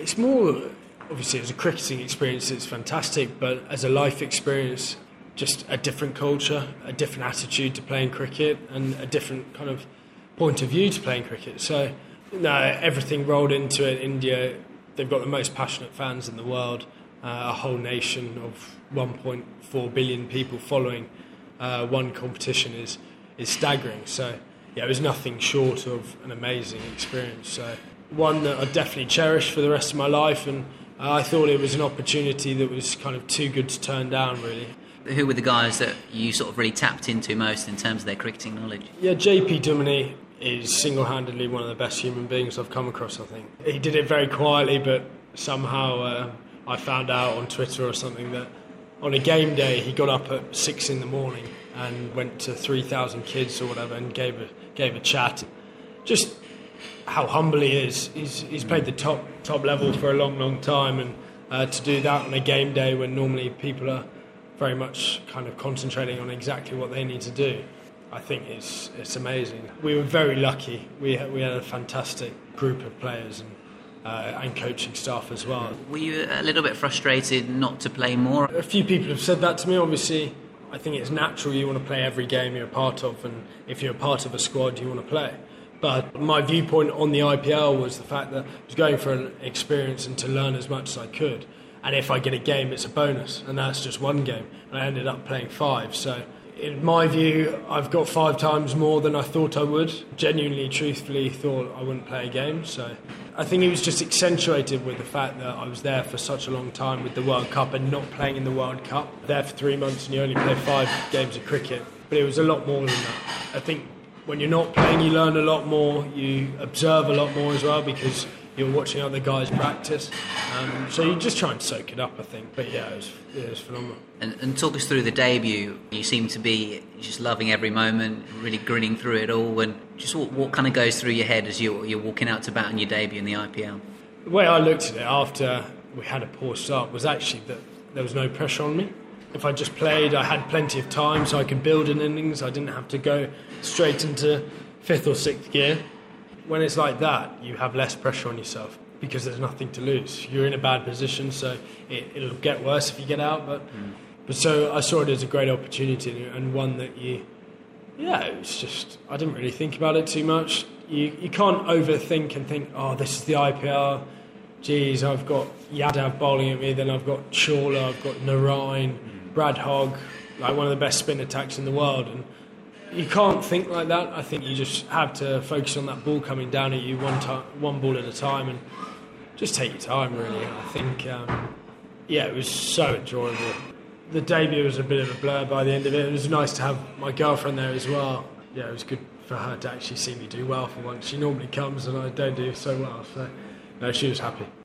It's more, obviously, as a cricketing experience, it's fantastic, but as a life experience, just a different culture, a different attitude to playing cricket, and a different kind of point of view to playing cricket. So, no, everything rolled into it. India, they've got the most passionate fans in the world, a whole nation of 1.4 billion people following one competition is staggering. So, yeah, it was nothing short of an amazing experience. So, one that I definitely cherish for the rest of my life, and I thought it was an opportunity that was kind of too good to turn down, really. Who were the guys that you sort of really tapped into most in terms of their cricketing knowledge? Yeah, JP Duminy is single-handedly one of the best human beings I've come across, I think. He did it very quietly, but somehow I found out on Twitter or something that on a game day he got up at 6 in the morning and went to 3,000 kids or whatever and gave a chat. Just how humble he is. He's played the top level for a long time, and to do that on a game day when normally people are very much kind of concentrating on exactly what they need to do, I think it's amazing. We were very lucky. We had a fantastic group of players and coaching staff as well. Were you a little bit frustrated not to play more? A few people have said that to me. Obviously, I think it's natural you want to play every game you're a part of, and if you're a part of a squad, you want to play. But my viewpoint on the IPL was the fact that I was going for an experience and to learn as much as I could. And if I get a game, it's a bonus, and that's just one game. And I ended up playing 5. So, in my view, I've got 5 times more than I thought I would. Genuinely, truthfully, thought I wouldn't play a game. So, I think it was just accentuated with the fact that I was there for such a long time with the World Cup and not playing in the World Cup. There for 3 months and you only play 5 games of cricket. But it was a lot more than that. I think when you're not playing, you learn a lot more. You observe a lot more as well because you're watching other guys practice. So you just try and soak it up, I think. But yeah, it was phenomenal. And talk us through the debut. You seem to be just loving every moment, really grinning through it all. And just what kind of goes through your head as you're walking out to bat on your debut in the IPL? The way I looked at it after we had a poor start was actually that there was no pressure on me. If I just played, I had plenty of time so I could build an innings. I didn't have to go straight into 5th or 6th gear. When it's like that, you have less pressure on yourself because there's nothing to lose. You're in a bad position, so it'll get worse if you get out. But so I saw it as a great opportunity and one that it was just, I didn't really think about it too much. You can't overthink and think, oh, this is the IPL. Geez, I've got Yadav bowling at me, then I've got Chawla, I've got Narain, Brad Hogg, like one of the best spin attacks in the world. And you can't think like that. I think you just have to focus on that ball coming down at you one ball at a time and just take your time, really. I think, it was so enjoyable. The debut was a bit of a blur by the end of it. It was nice to have my girlfriend there as well. Yeah, it was good for her to actually see me do well for once. She normally comes and I don't do so well, so no, she was happy.